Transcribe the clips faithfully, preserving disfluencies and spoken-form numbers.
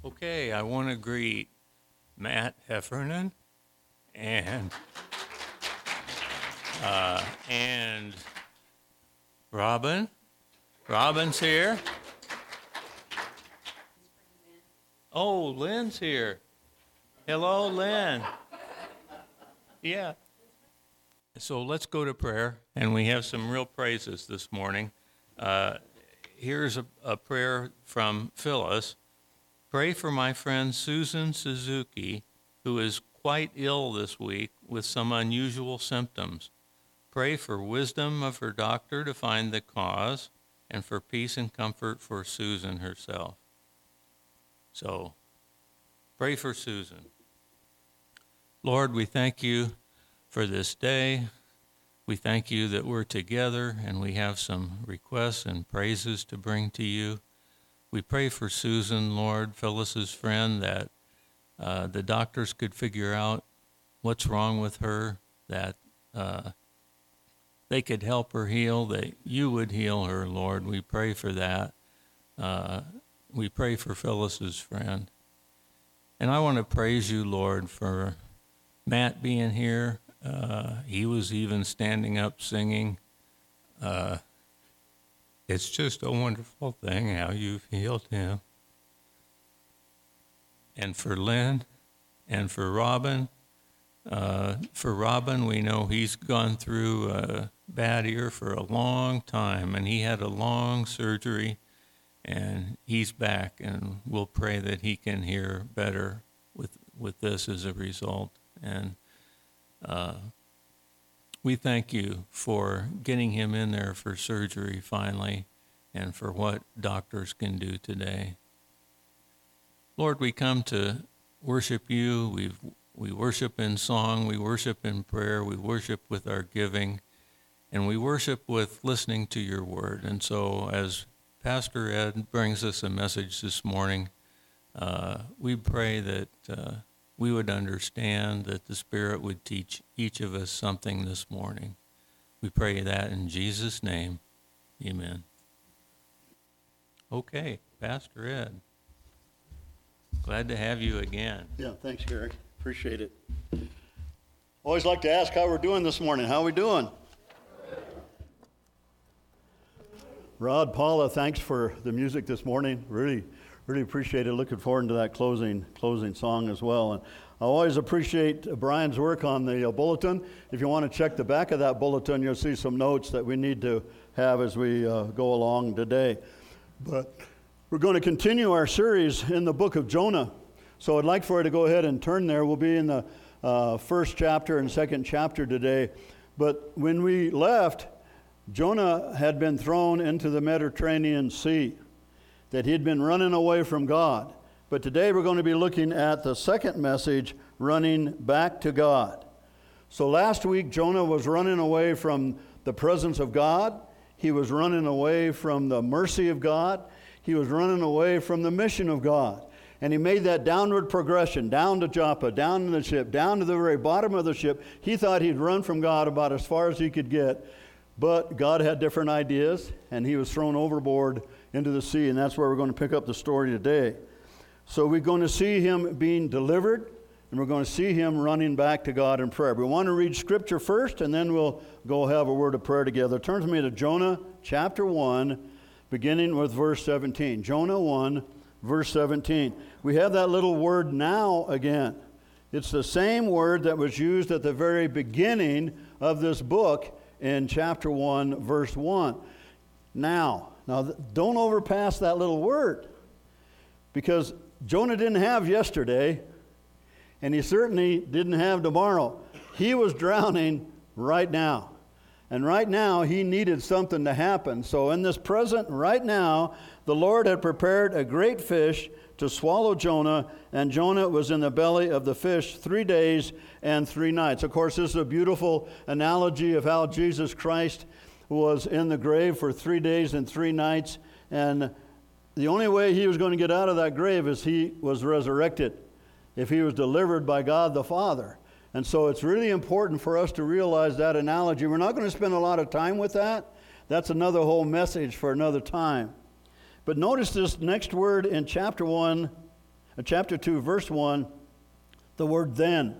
Okay, I want to greet Matt Heffernan and uh, and Robin. Robin's here. Oh, Lynn's here. Hello, Lynn. Yeah. So let's go to prayer, and we have some real praises this morning. Uh, here's a, a prayer from Phyllis. Pray for my friend Susan Suzuki, who is quite ill this week with some unusual symptoms. Pray for wisdom of her doctor to find the cause, and for peace and comfort for Susan herself. So, pray for Susan. Lord, we thank you for this day. We thank you that we're together and we have some requests and praises to bring to you. We pray for Susan, Lord, Phyllis's friend, that uh, the doctors could figure out what's wrong with her, that uh, they could help her heal, that you would heal her, Lord. We pray for that. Uh, we pray for Phyllis's friend. And I want to praise you, Lord, for Matt being here. Uh, he was even standing up singing. Uh, it's just a wonderful thing how you've healed him. And for Lynn and for Robin, uh, for Robin, we know he's gone through a bad ear for a long time, and he had a long surgery, and he's back, and we'll pray that he can hear better with, with this as a result. And uh, we thank you for getting him in there for surgery finally, and for what doctors can do today. Lord, we come to worship you. We we worship in song, we worship in prayer, we worship with our giving, and we worship with listening to your word. And so as Pastor Ed brings us a message this morning, uh, we pray that uh, we would understand, that the Spirit would teach each of us something this morning. We pray that in Jesus' name, amen. Okay, Pastor Ed, glad to have you again. Yeah, thanks, Gary. Appreciate it. Always like to ask how we're doing this morning. How are we doing? Rod, Paula, thanks for the music this morning. Really, really appreciate it. Looking forward to that closing closing song as well. And I always appreciate Brian's work on the uh, bulletin. If you want to check the back of that bulletin, you'll see some notes that we need to have as we uh, go along today. But we're going to continue our series in the book of Jonah. So I'd like for you to go ahead and turn there. We'll be in the uh, first chapter and second chapter today. But when we left, Jonah had been thrown into the Mediterranean Sea, that he'd been running away from God. But today we're going to be looking at the second message, running back to God. So last week, Jonah was running away from the presence of God. He was running away from the mercy of God. He was running away from the mission of God. And he made that downward progression, down to Joppa, down to the ship, down to the very bottom of the ship. He thought he'd run from God about as far as he could get. But God had different ideas, and he was thrown overboard into the sea. And that's where we're going to pick up the story today. So we're going to see him being delivered, and we're going to see him running back to God in prayer. We want to read Scripture first, and then we'll go have a word of prayer together. Turn to me to Jonah chapter one, beginning with verse seventeen. Jonah one, verse seventeen. We have that little word now again. It's the same word that was used at the very beginning of this book in chapter one, verse one. Now. Now, don't overpass that little word, because Jonah didn't have yesterday, and he certainly didn't have tomorrow. He was drowning right now. And right now, he needed something to happen. So in this present, right now, the Lord had prepared a great fish to swallow Jonah, and Jonah was in the belly of the fish three days and three nights. Of course, this is a beautiful analogy of how Jesus Christ was in the grave for three days and three nights, and the only way he was going to get out of that grave is he was resurrected, if he was delivered by God the Father. And so it's really important for us to realize that analogy. We're not going to spend a lot of time with that. That's another whole message for another time. But notice this next word in chapter one, In chapter two, verse one, the word then.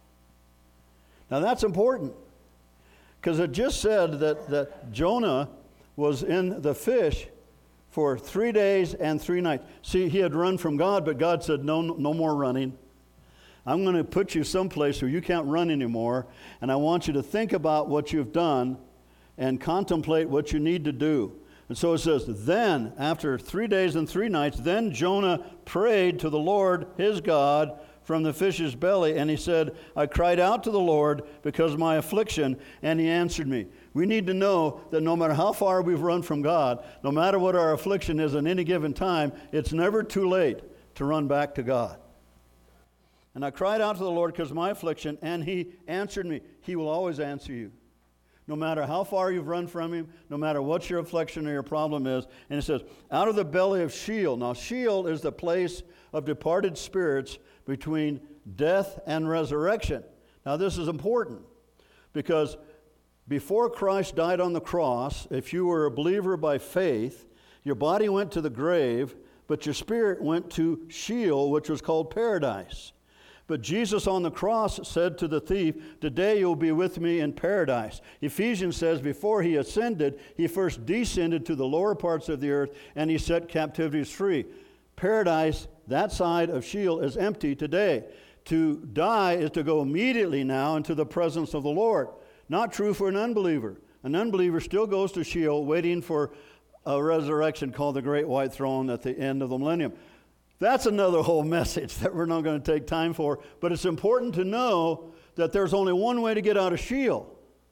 Now that's important, because it just said that, that Jonah was in the fish for three days and three nights. See, he had run from God, but God said, no, no more running. I'm going to put you someplace where you can't run anymore, and I want you to think about what you've done and contemplate what you need to do. And so it says, then, after three days and three nights, then Jonah prayed to the Lord his God from the fish's belly, and he said, I cried out to the Lord because of my affliction, and he answered me. We need to know that no matter how far we've run from God, no matter what our affliction is at any given time, it's never too late to run back to God. And I cried out to the Lord because of my affliction, and he answered me. He will always answer you, no matter how far you've run from him, no matter what your affliction or your problem is. And it says, out of the belly of Sheol. Now, Sheol is the place of departed spirits between death and resurrection. Now, this is important, because before Christ died on the cross, if you were a believer by faith, your body went to the grave, but your spirit went to Sheol, which was called paradise. But Jesus on the cross said to the thief, today you'll be with me in paradise. Ephesians says before he ascended, he first descended to the lower parts of the earth, and he set captivities free. Paradise, that side of Sheol, is empty today. To die is to go immediately now into the presence of the Lord. Not true for an unbeliever. An unbeliever still goes to Sheol waiting for a resurrection called the Great White Throne at the end of the millennium. That's another whole message that we're not going to take time for, but it's important to know that there's only one way to get out of Sheol.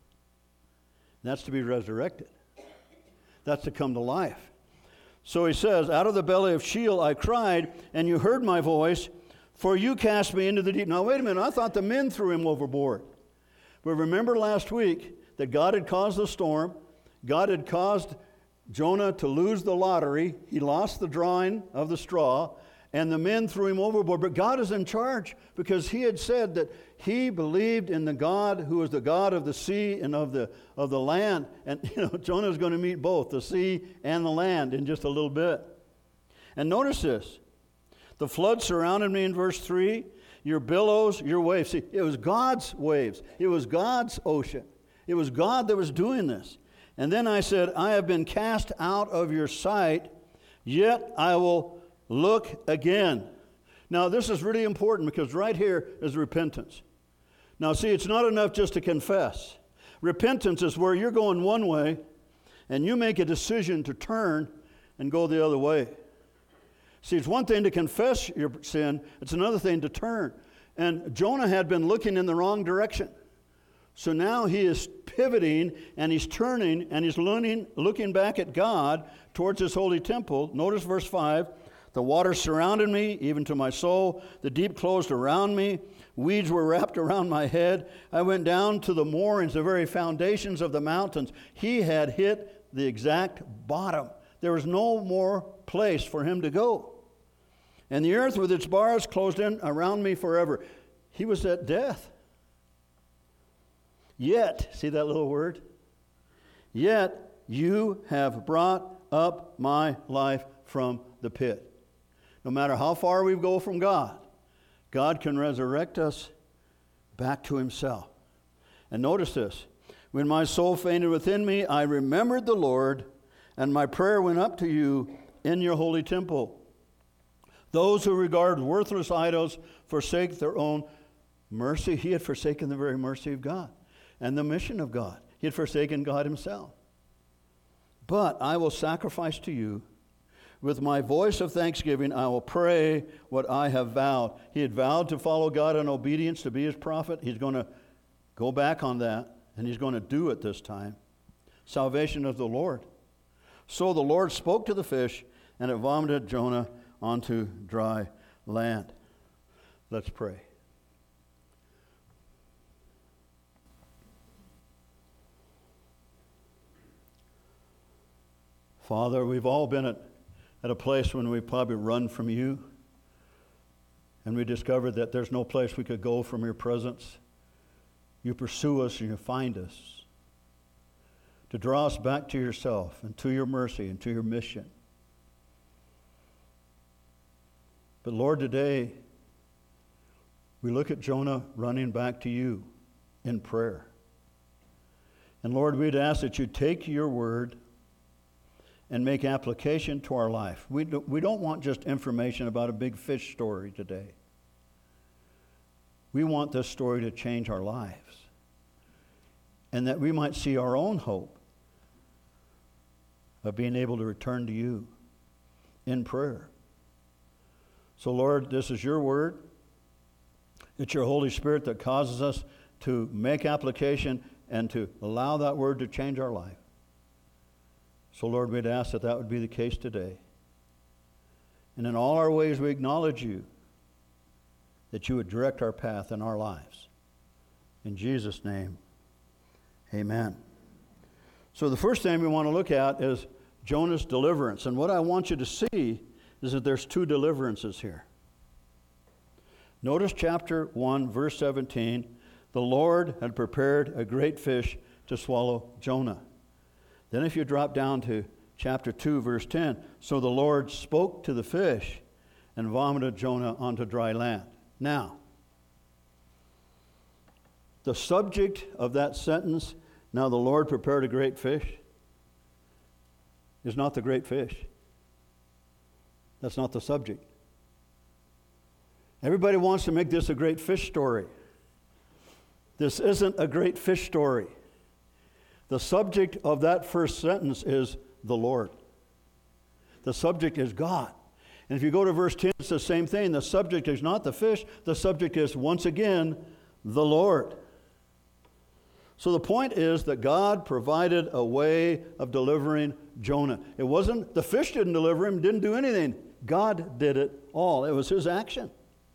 And that's to be resurrected. That's to come to life. So he says, out of the belly of Sheol I cried, and you heard my voice, for you cast me into the deep. Now wait a minute, I thought the men threw him overboard. But remember last week that God had caused the storm. God had caused Jonah to lose the lottery. He lost the drawing of the straw, and the men threw him overboard. But God is in charge, because he had said that he believed in the God who is the God of the sea and of the of the land. And you know, Jonah is going to meet both the sea and the land in just a little bit. And notice this. The flood surrounded me in verse three. Your billows, your waves. See, it was God's waves. It was God's ocean. It was God that was doing this. And then I said, I have been cast out of your sight, yet I will look again. Now, this is really important, because right here is repentance. Now, see, it's not enough just to confess. Repentance is where you're going one way, and you make a decision to turn and go the other way. See, it's one thing to confess your sin. It's another thing to turn. And Jonah had been looking in the wrong direction. So now he is pivoting, and he's turning, and he's looking, looking back at God towards his holy temple. Notice verse five. The waters surrounded me, even to my soul. The deep closed around me. Weeds were wrapped around my head. I went down to the moorings, the very foundations of the mountains. He had hit the exact bottom. There was no more place for him to go. And the earth with its bars closed in around me forever. He was at death. Yet, see that little word? Yet you have brought up my life from the pit. No matter how far we go from God, God can resurrect us back to himself. And notice this. When my soul fainted within me, I remembered the Lord, and my prayer went up to you in your holy temple. Those who regard worthless idols forsake their own mercy. He had forsaken the very mercy of God and the mission of God. He had forsaken God himself. But I will sacrifice to you. With my voice of thanksgiving, I will pray what I have vowed. He had vowed to follow God in obedience, to be his prophet. He's going to go back on that, and he's going to do it this time. Salvation of the Lord. So the Lord spoke to the fish, and it vomited Jonah onto dry land. Let's pray. Father, we've all been at, at a place when we probably run from you, and we discovered that there's no place we could go from your presence. You pursue us and you find us to draw us back to yourself and to your mercy and to your mission. But Lord, today, we look at Jonah running back to you in prayer. And Lord, we'd ask that you take your word and make application to our life. We, do, we don't want just information about a big fish story today. We want this story to change our lives, and that we might see our own hope of being able to return to you in prayer. So Lord, this is your word. It's your Holy Spirit that causes us to make application and to allow that word to change our life. So Lord, we'd ask that that would be the case today. And in all our ways we acknowledge you, that you would direct our path in our lives. In Jesus' name, amen. So the first thing we want to look at is Jonah's deliverance. And what I want you to see is that there's two deliverances here. Notice chapter one, verse seventeen. The Lord had prepared a great fish to swallow Jonah. Then if you drop down to chapter two, verse ten, so the Lord spoke to the fish and vomited Jonah onto dry land. Now, the subject of that sentence, now the Lord prepared a great fish, is not the great fish. That's not the subject. Everybody wants to make this a great fish story. This isn't a great fish story. The subject of that first sentence is the Lord. The subject is God. And if you go to verse ten, it's the same thing. The subject is not the fish. The subject is, once again, the Lord. So the point is that God provided a way of delivering Jonah. It wasn't, the fish didn't deliver him, didn't do anything. God did it all. It was his action.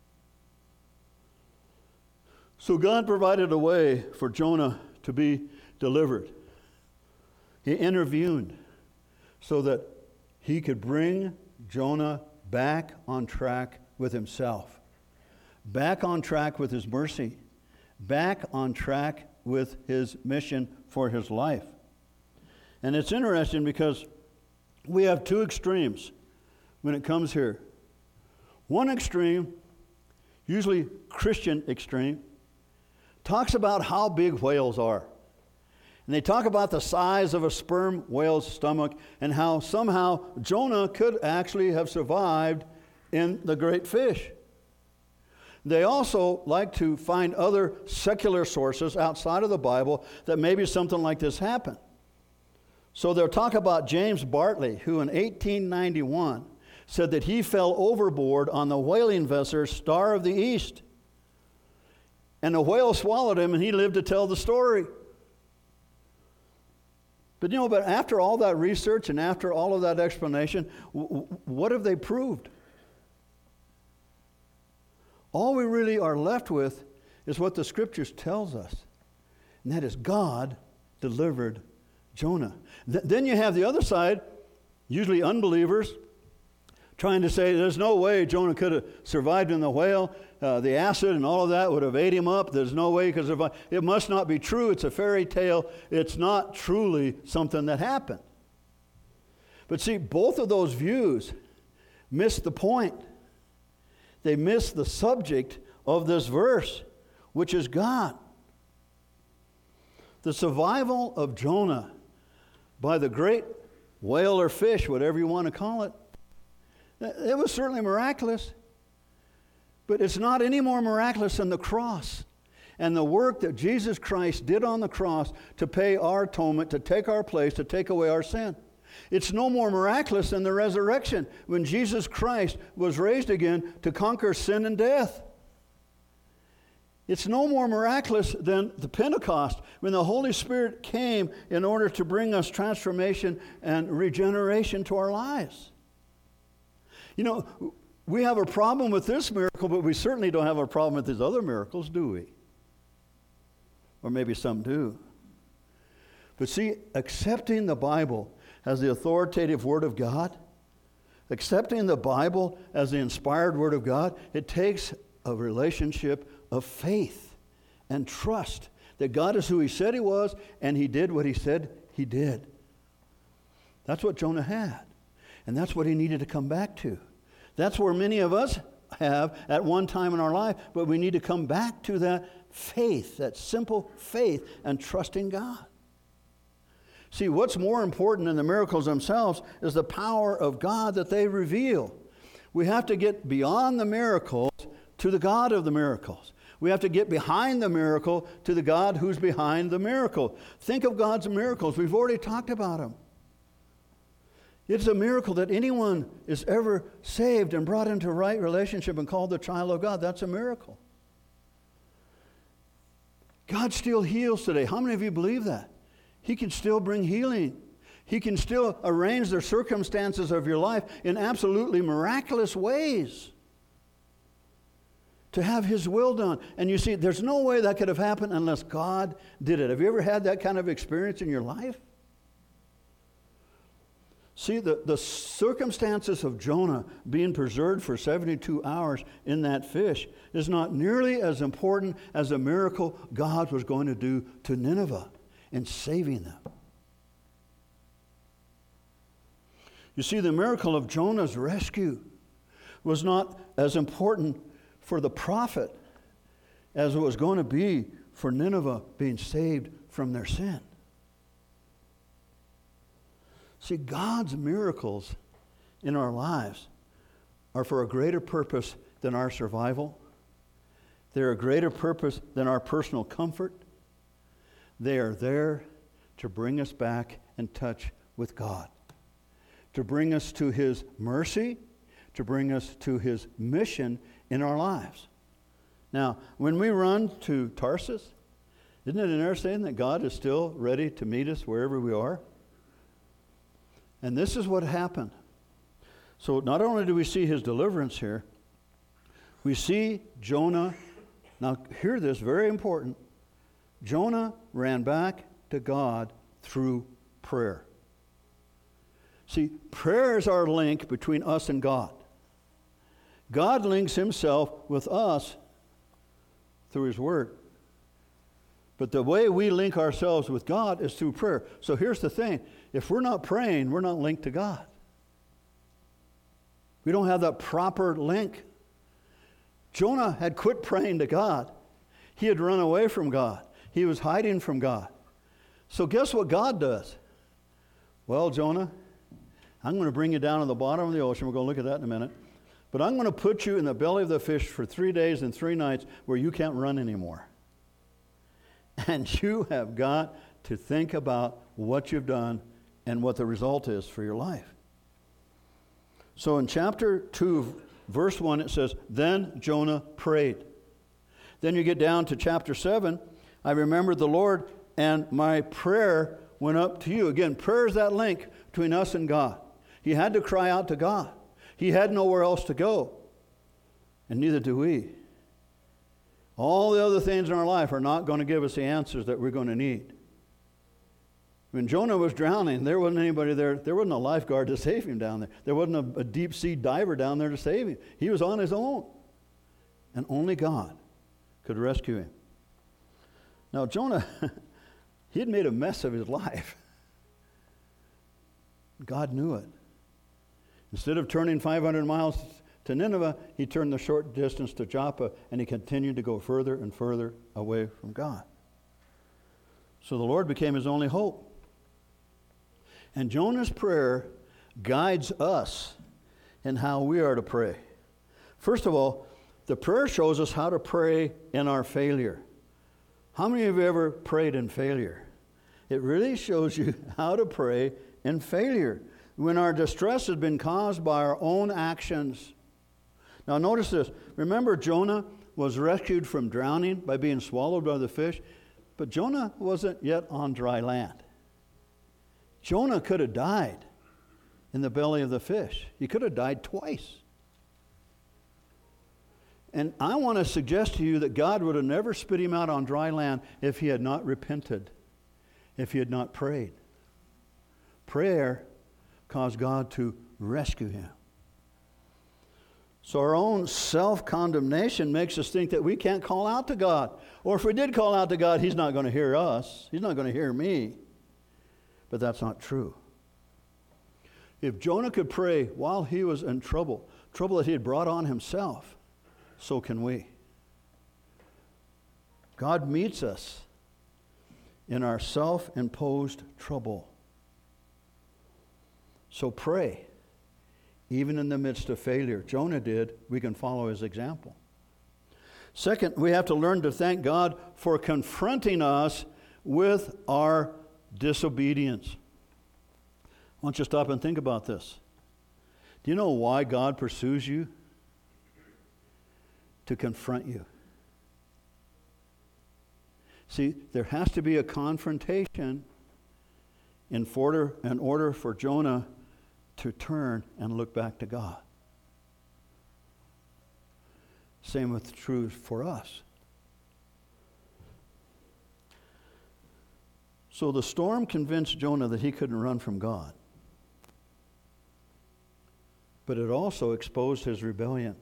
So God provided a way for Jonah to be delivered. He intervened so that he could bring Jonah back on track with himself, back on track with his mercy, back on track with his mission for his life. And it's interesting because we have two extremes when it comes here. One extreme, usually Christian extreme, talks about how big whales are. And they talk about the size of a sperm whale's stomach and how somehow Jonah could actually have survived in the great fish. They also like to find other secular sources outside of the Bible that maybe something like this happened. So they'll talk about James Bartley, who in eighteen ninety-one said that he fell overboard on the whaling vessel Star of the East. And the whale swallowed him and he lived to tell the story. But you know, but after all that research and after all of that explanation, w- what have they proved? All we really are left with is what the Scriptures tells us. And that is God delivered Jonah. Th- then you have the other side, usually unbelievers, trying to say there's no way Jonah could have survived in the whale. Uh, the acid and all of that would have ate him up. There's no way, because it must not be true. It's a fairy tale. It's not truly something that happened. But see, both of those views miss the point. They miss the subject of this verse, which is God. The survival of Jonah by the great whale or fish, whatever you want to call it, it was certainly miraculous. But it's not any more miraculous than the cross and the work that Jesus Christ did on the cross to pay our atonement, to take our place, to take away our sin. It's no more miraculous than the resurrection when Jesus Christ was raised again to conquer sin and death. It's no more miraculous than the Pentecost when the Holy Spirit came in order to bring us transformation and regeneration to our lives. You know, we have a problem with this miracle, but we certainly don't have a problem with these other miracles, do we? Or maybe some do. But see, accepting the Bible as the authoritative Word of God, accepting the Bible as the inspired Word of God, it takes a relationship of faith and trust that God is who He said He was, and He did what He said He did. That's what Jonah had, and that's what he needed to come back to. That's where many of us have at one time in our life, but we need to come back to that faith, that simple faith, and trust in God. See, what's more important than the miracles themselves is the power of God that they reveal. We have to get beyond the miracles to the God of the miracles. We have to get behind the miracle to the God who's behind the miracle. Think of God's miracles. We've already talked about them. It's a miracle that anyone is ever saved and brought into right relationship and called the child of God. That's a miracle. God still heals today. How many of you believe that? He can still bring healing. He can still arrange the circumstances of your life in absolutely miraculous ways to have His will done. And you see, there's no way that could have happened unless God did it. Have you ever had that kind of experience in your life? See, the, the circumstances of Jonah being preserved for seventy-two hours in that fish is not nearly as important as the miracle God was going to do to Nineveh in saving them. You see, the miracle of Jonah's rescue was not as important for the prophet as it was going to be for Nineveh being saved from their sin. See, God's miracles in our lives are for a greater purpose than our survival. They're a greater purpose than our personal comfort. They are there to bring us back in touch with God, to bring us to His mercy, to bring us to His mission in our lives. Now, when we run to Tarsus, isn't it interesting that God is still ready to meet us wherever we are? And this is what happened. So not only do we see His deliverance here, we see Jonah. Now hear this, very important. Jonah ran back to God through prayer. See, prayer is our link between us and God. God links Himself with us through His Word. But the way we link ourselves with God is through prayer. So here's the thing. If we're not praying, we're not linked to God. We don't have that proper link. Jonah had quit praying to God. He had run away from God. He was hiding from God. So guess what God does? Well, Jonah, I'm going to bring you down to the bottom of the ocean. We're going to look at that in a minute. But I'm going to put you in the belly of the fish for three days and three nights where you can't run anymore. And you have got to think about what you've done and what the result is for your life. So in chapter two, verse one, it says, then Jonah prayed. Then you get down to chapter seven. I remembered the Lord, and my prayer went up to you. Again, prayer is that link between us and God. He had to cry out to God. He had nowhere else to go. And neither do we. All the other things in our life are not going to give us the answers that we're going to need. When Jonah was drowning, there wasn't anybody there. There wasn't a lifeguard to save him down there. There wasn't a, a deep sea diver down there to save him. He was on his own. And only God could rescue him. Now, Jonah, he had made a mess of his life. God knew it. Instead of turning five hundred miles to Nineveh, he turned the short distance to Joppa, and he continued to go further and further away from God. So the Lord became his only hope. And Jonah's prayer guides us in how we are to pray. First of all, the prayer shows us how to pray in our failure. How many of you ever prayed in failure? It really shows you how to pray in failure, when our distress has been caused by our own actions. Now notice this. Remember, Jonah was rescued from drowning by being swallowed by the fish, but Jonah wasn't yet on dry land. Jonah could have died in the belly of the fish. He could have died twice. And I want to suggest to you that God would have never spit him out on dry land if he had not repented, if he had not prayed. Prayer caused God to rescue him. So our own self-condemnation makes us think that we can't call out to God. Or if we did call out to God, he's not going to hear us. He's not going to hear me. But that's not true. If Jonah could pray while he was in trouble, trouble that he had brought on himself, so can we. God meets us in our self-imposed trouble. So pray, even in the midst of failure. Jonah did. We can follow his example. Second, we have to learn to thank God for confronting us with our disobedience. I want you to stop and think about this. Do you know why God pursues you? To confront you. See, there has to be a confrontation in order, in order for Jonah to turn and look back to God. Same with true for us. So the storm convinced Jonah that he couldn't run from God. But it also exposed his rebellion.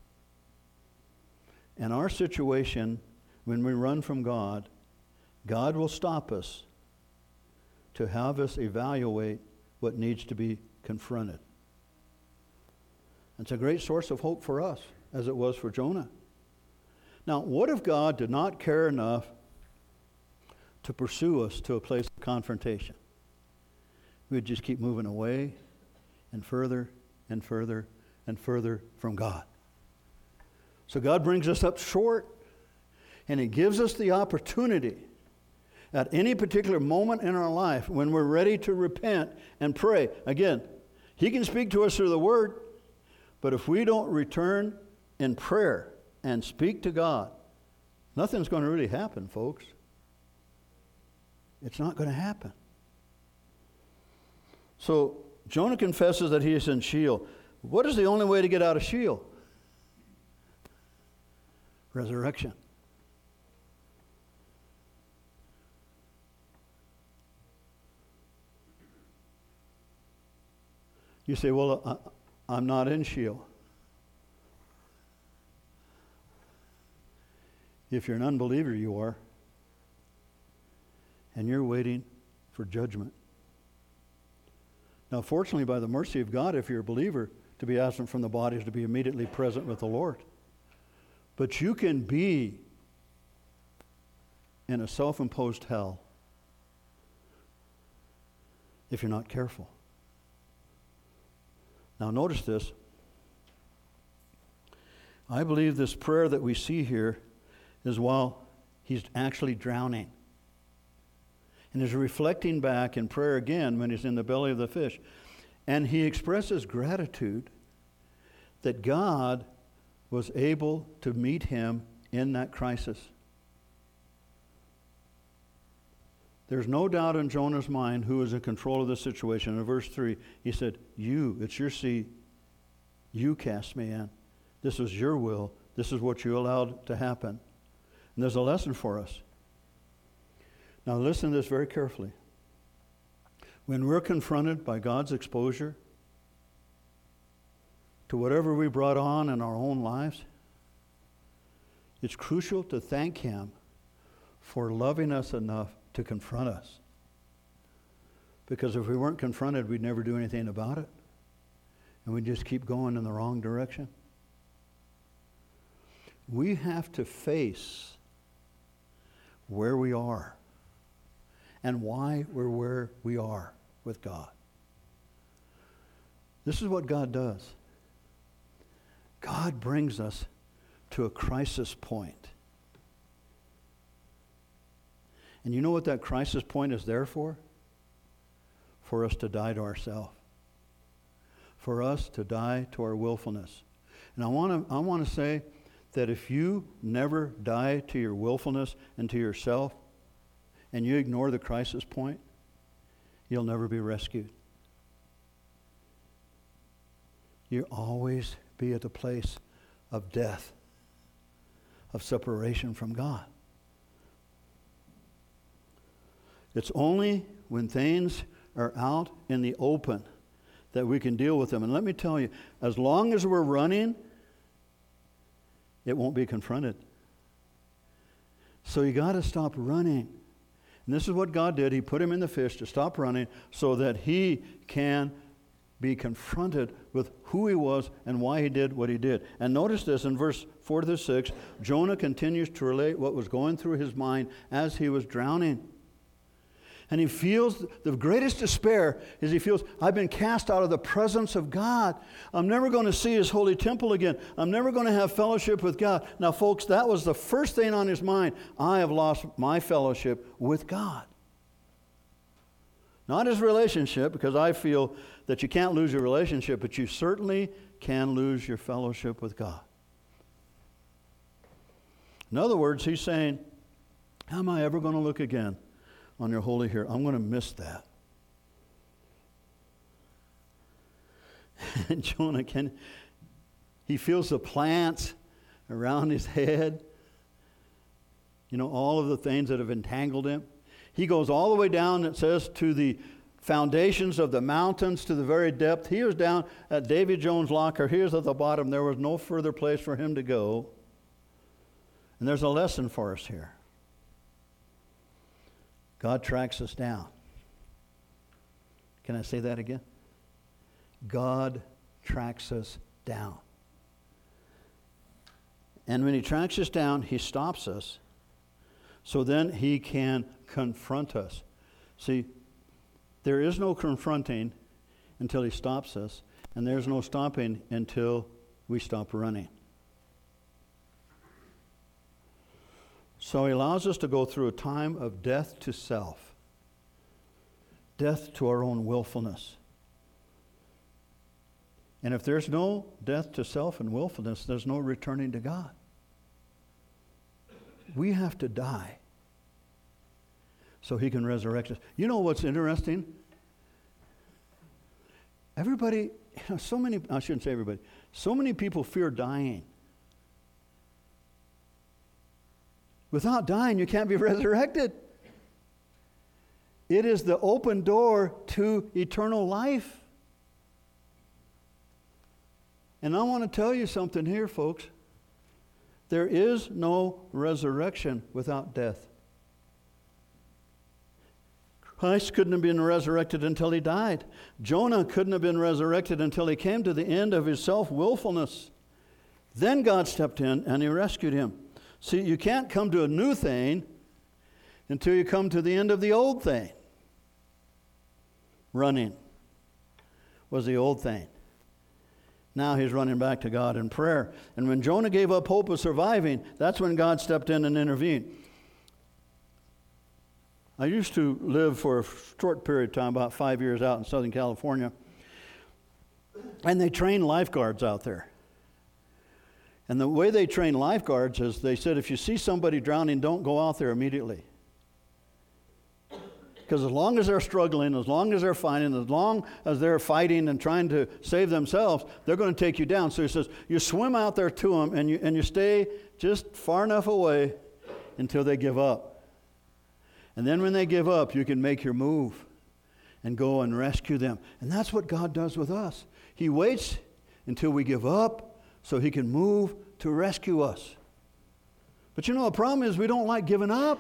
In our situation, when we run from God, God will stop us to have us evaluate what needs to be confronted. It's a great source of hope for us, as it was for Jonah. Now, what if God did not care enough to pursue us to a place of confrontation? We'd just keep moving away and further and further and further from God. So God brings us up short, and He gives us the opportunity at any particular moment in our life when we're ready to repent and pray. Again, He can speak to us through the Word, but if we don't return in prayer and speak to God, nothing's going to really happen, folks. It's not going to happen. So Jonah confesses that he is in Sheol. What is the only way to get out of Sheol? Resurrection. You say, well, I, I'm not in Sheol. If you're an unbeliever, you are. And you're waiting for judgment. Now, fortunately, by the mercy of God, if you're a believer, to be absent from the body is to be immediately present with the Lord. But you can be in a self-imposed hell if you're not careful. Now, notice this. I believe this prayer that we see here is while he's actually drowning. And is reflecting back in prayer again when he's in the belly of the fish. And he expresses gratitude that God was able to meet him in that crisis. There's no doubt in Jonah's mind who is in control of the situation. In verse three, he said, you, it's your sea. You cast me in. This is your will. This is what you allowed to happen. And there's a lesson for us. Now listen to this very carefully. When we're confronted by God's exposure to whatever we brought on in our own lives, it's crucial to thank Him for loving us enough to confront us. Because if we weren't confronted, we'd never do anything about it. And we'd just keep going in the wrong direction. We have to face where we are and why we're where we are with God. This is what God does. God brings us to a crisis point. And you know what that crisis point is there for? For us to die to ourselves. For us to die to our willfulness. And I want to I want to say that if you never die to your willfulness and to yourself, and you ignore the crisis point, you'll never be rescued. You'll always be at the place of death, of separation from God. It's only when things are out in the open that we can deal with them. And let me tell you, as long as we're running, it won't be confronted. So you got to stop running. And this is what God did. He put him in the fish to stop running so that he can be confronted with who he was and why he did what he did. And notice this in verse four to six, Jonah continues to relate what was going through his mind as he was drowning. And he feels the greatest despair is he feels, I've been cast out of the presence of God. I'm never going to see his holy temple again. I'm never going to have fellowship with God. Now, folks, that was the first thing on his mind. I have lost my fellowship with God. Not his relationship, because I feel that you can't lose your relationship, but you certainly can lose your fellowship with God. In other words, he's saying, how am I ever going to look again on your holy hill? I'm going to miss that. And Jonah, can, he feels the plants around his head. You know, all of the things that have entangled him. He goes all the way down, it says, to the foundations of the mountains, to the very depth. He was down at Davy Jones' locker. He was at the bottom. There was no further place for him to go. And there's a lesson for us here. God tracks us down. Can I say that again? God tracks us down. And when he tracks us down, he stops us. So then he can confront us. See, there is no confronting until he stops us, and there's no stopping until we stop running. So he allows us to go through a time of death to self, death to our own willfulness. And if there's no death to self and willfulness, there's no returning to God. We have to die so he can resurrect us. You know what's interesting? Everybody, you know, so many, I shouldn't say everybody, so many people fear dying. Without dying, you can't be resurrected. It is the open door to eternal life. And I want to tell you something here, folks. There is no resurrection without death. Christ couldn't have been resurrected until he died. Jonah couldn't have been resurrected until he came to the end of his self-willfulness. Then God stepped in and he rescued him. See, you can't come to a new thing until you come to the end of the old thing. Running was the old thing. Now he's running back to God in prayer. And when Jonah gave up hope of surviving, that's when God stepped in and intervened. I used to live for a short period of time, about five years out in Southern California. And they train lifeguards out there. And the way they train lifeguards is they said, if you see somebody drowning, don't go out there immediately. Because as long as they're struggling, as long as they're fighting, as long as they're fighting and trying to save themselves, they're going to take you down. So he says, you swim out there to them and you, and you stay just far enough away until they give up. And then when they give up, you can make your move and go and rescue them. And that's what God does with us. He waits until we give up so he can move to rescue us. But you know, the problem is we don't like giving up.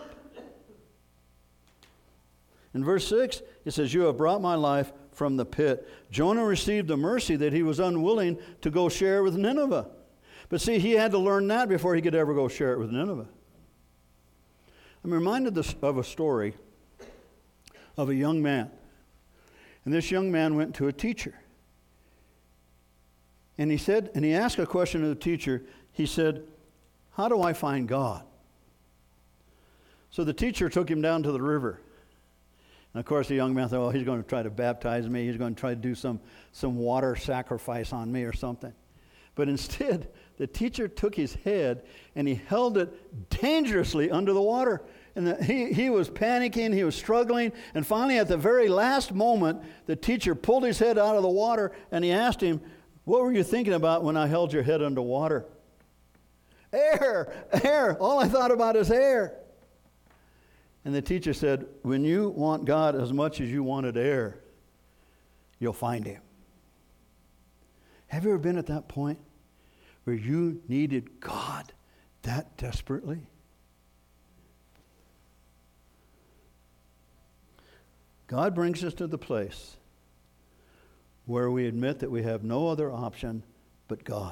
In verse six, it says, you have brought my life from the pit. Jonah received the mercy that he was unwilling to go share with Nineveh. But see, he had to learn that before he could ever go share it with Nineveh. I'm reminded of a story of a young man. And this young man went to a teacher. And he said, and he asked a question of the teacher. He said, how do I find God? So the teacher took him down to the river. And of course, the young man thought, well, he's going to try to baptize me. He's going to try to do some, some water sacrifice on me or something. But instead, the teacher took his head and he held it dangerously under the water. And the, he, he was panicking. He was struggling. And finally, at the very last moment, the teacher pulled his head out of the water and he asked him, what were you thinking about when I held your head under water? Air, air. All I thought about is air. And the teacher said, when you want God as much as you wanted air, you'll find him. Have you ever been at that point where you needed God that desperately? God brings us to the place where we admit that we have no other option but God.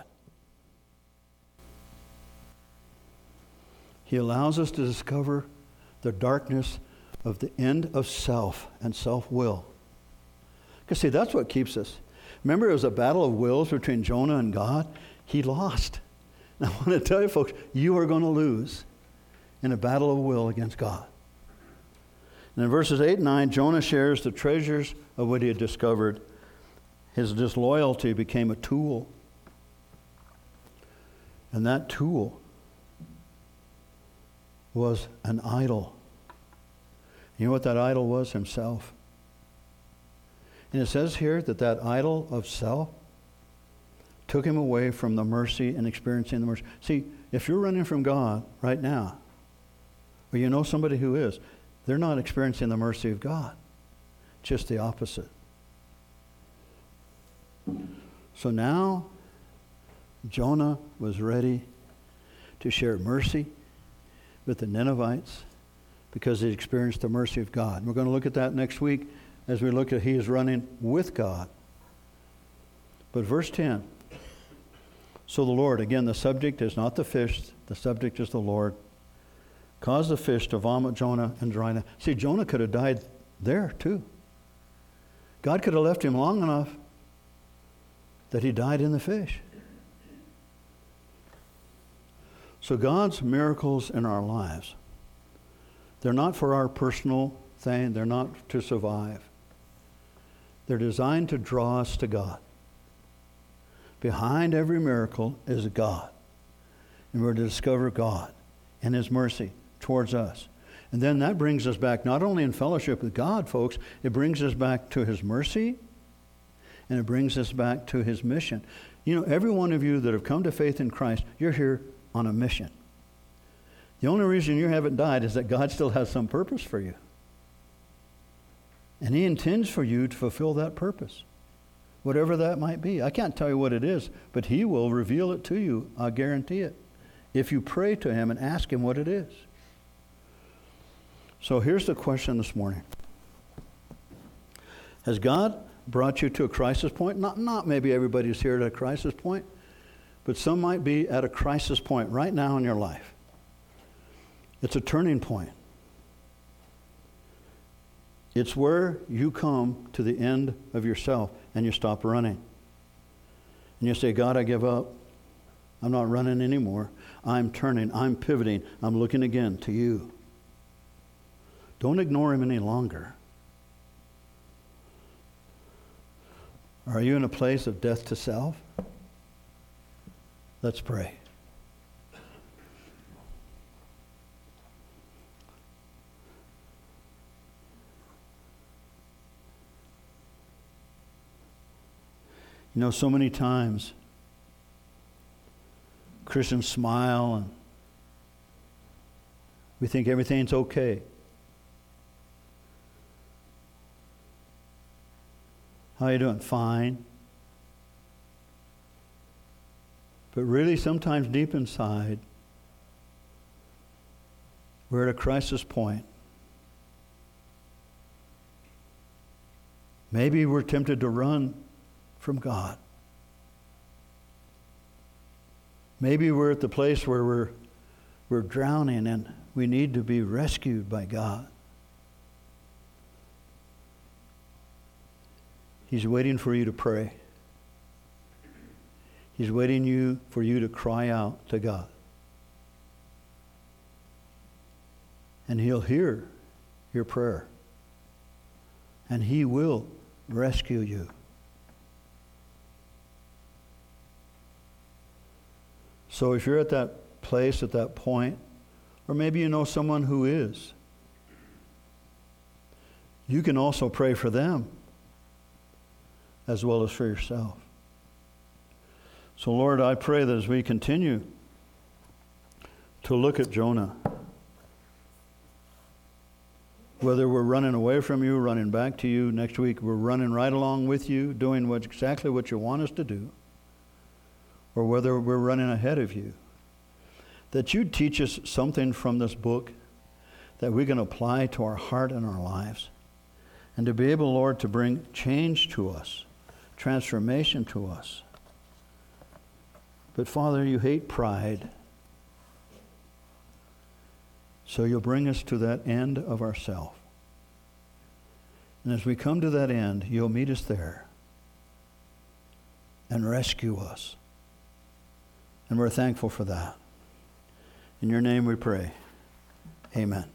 He allows us to discover the darkness of the end of self and self-will. Because see, that's what keeps us. Remember, it was a battle of wills between Jonah and God. He lost. And I want to tell you, folks, you are going to lose in a battle of will against God. And in verses eight and nine, Jonah shares the treasures of what he had discovered. His disloyalty became a tool. And that tool was an idol. You know what that idol was? Himself. And it says here that that idol of self took him away from the mercy and experiencing the mercy. See, if you're running from God right now, or you know somebody who is, they're not experiencing the mercy of God. Just the opposite. So now, Jonah was ready to share mercy with the Ninevites because he experienced the mercy of God. And we're going to look at that next week as we look at he is running with God. But verse ten, so the Lord, again, the subject is not the fish, the subject is the Lord, caused the fish to vomit Jonah and dry land. See, Jonah could have died there too. God could have left him long enough that he died in the fish. So God's miracles in our lives, they're not for our personal thing. They're not to survive. They're designed to draw us to God. Behind every miracle is God. And we're to discover God and His mercy towards us. And then that brings us back not only in fellowship with God, folks, it brings us back to His mercy, and it brings us back to His mission. You know, every one of you that have come to faith in Christ, you're here on a mission. The only reason you haven't died is that God still has some purpose for you. And He intends for you to fulfill that purpose, whatever that might be. I can't tell you what it is, but He will reveal it to you. I guarantee it. If you pray to Him and ask Him what it is. So here's the question this morning. Has God brought you to a crisis point? Not, not maybe everybody's here at a crisis point, but some might be at a crisis point right now in your life. It's a turning point. It's where you come to the end of yourself and you stop running. And you say, God, I give up. I'm not running anymore. I'm turning. I'm pivoting. I'm looking again to you. Don't ignore Him any longer. Are you in a place of death to self? Let's pray. You know, so many times Christians smile and we think everything's okay. How are you doing? Fine. But really, sometimes deep inside, we're at a crisis point. Maybe we're tempted to run from God. Maybe we're at the place where we're, we're drowning and we need to be rescued by God. He's waiting for you to pray. He's waiting you for you to cry out to God. And He'll hear your prayer. And He will rescue you. So if you're at that place, at that point, or maybe you know someone who is, you can also pray for them as well as for yourself. So Lord, I pray that as we continue to look at Jonah, whether we're running away from you, running back to you, next week we're running right along with you, doing what, exactly what you want us to do, or whether we're running ahead of you, that you'd teach us something from this book that we can apply to our heart and our lives, and to be able, Lord, to bring change to us transformation to us. But Father, you hate pride. So you'll bring us to that end of ourself. And as we come to that end, you'll meet us there and rescue us. And we're thankful for that. In your name we pray. Amen.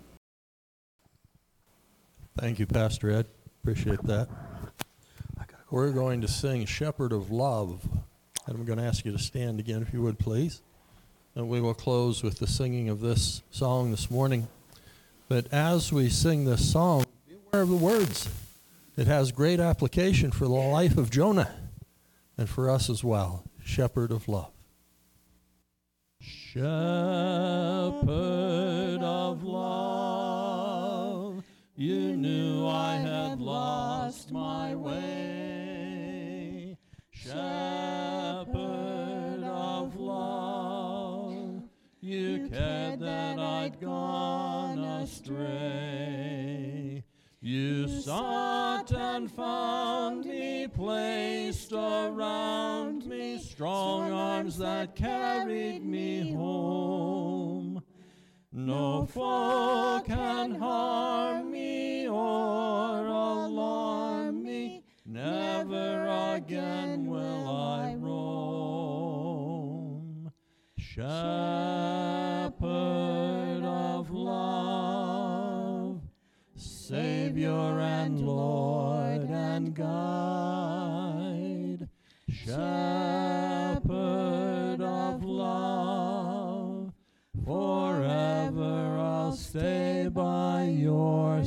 Thank you, Pastor Ed. Appreciate that. We're going to sing Shepherd of Love. And I'm going to ask you to stand again, if you would, please. And we will close with the singing of this song this morning. But as we sing this song, be aware of the words. It has great application for the life of Jonah and for us as well. Shepherd of Love. Shepherd of love, you knew I had lost my way. Shepherd of love, you cared that I'd gone astray. You sought and found me, placed around me strong arms that carried me home. No foe can harm me or alarm me, never again will I roam. Shepherd of love, Savior and Lord and guide, Shepherd of love, forever I'll stay by your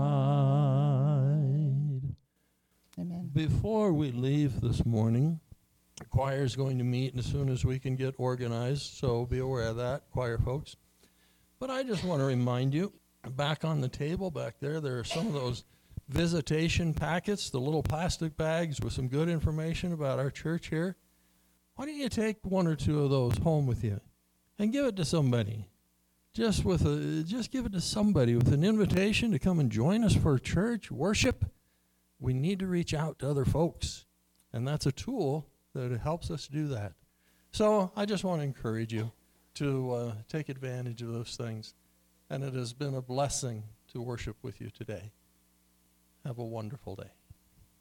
side. Amen. Before we leave this morning, the choir is going to meet as soon as we can get organized, so be aware of that, choir folks. But I just want to remind you, back on the table back there, there are some of those visitation packets, the little plastic bags with some good information about our church here. Why don't you take one or two of those home with you and give it to somebody? Just with a, just give it to somebody with an invitation to come and join us for church worship. We need to reach out to other folks, and that's a tool that helps us do that. So I just want to encourage you to uh, take advantage of those things. And it has been a blessing to worship with you today. Have a wonderful day.